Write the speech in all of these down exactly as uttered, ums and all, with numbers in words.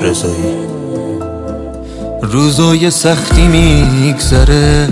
رضایی. روزای سختی میگذره،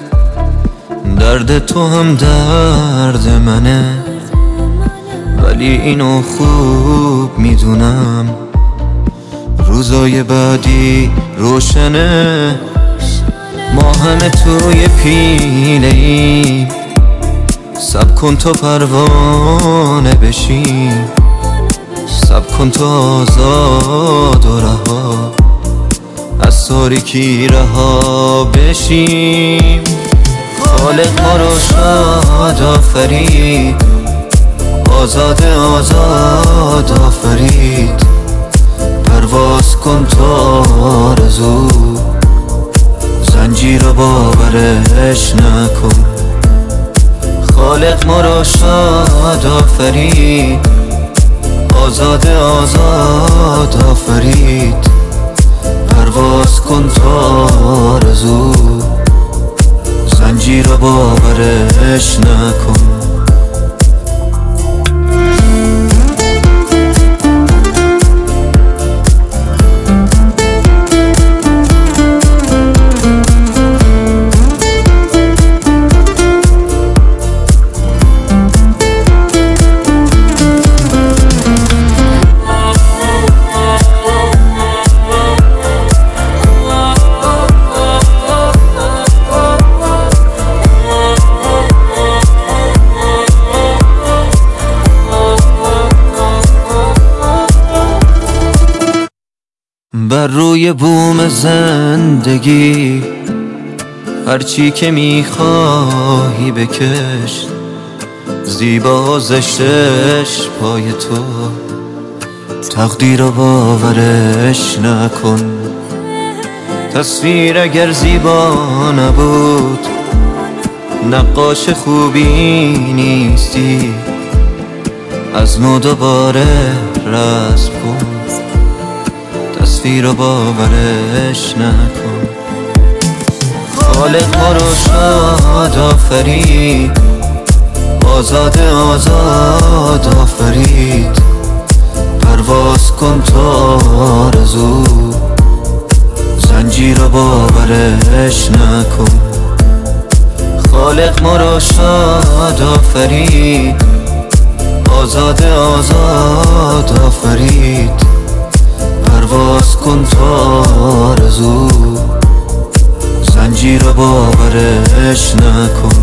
درد تو هم درد منه، ولی اینو خوب میدونم روزای بعدی روشنه. ما همه توی پیله ایم، صبر کن تا پروانه بشیم، صبر کن تا آزاد و رها از تاریکی رها بشیم. خالق ما رو شاد آفرید، آزاد آزاد آفرید. پرواز کن تا آرزو، زنجیر رو باورش نکن. خالق ما رو شاد آفرید، آزاد آزاد آفرید. پرواز کن تا آرزو، زنجیر رو باورش نکن. بر روی بوم زندگی هرچی که میخواهی بکش، زیبا زشتش پای تو، تقدیر رو باورش نکن. تصویر اگر زیبا نبود، نقاش خوبی نیستی. از نو دوباره رسم کن، تصویر رو باورش نکن. خالق ما رو شاد آفرید، آزاد آزاد آفرید. پرواز کن تا آرزو، زنجیر رو باورش نکن. خالق ما رو شاد آفرید، آزاد آزاد آفرید. پرواز کن تا آرزو، زنجیر رو باورش نکن.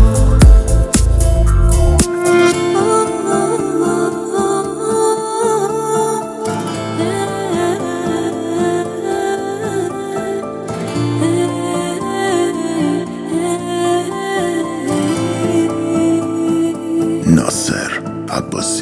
ناصر عباسی.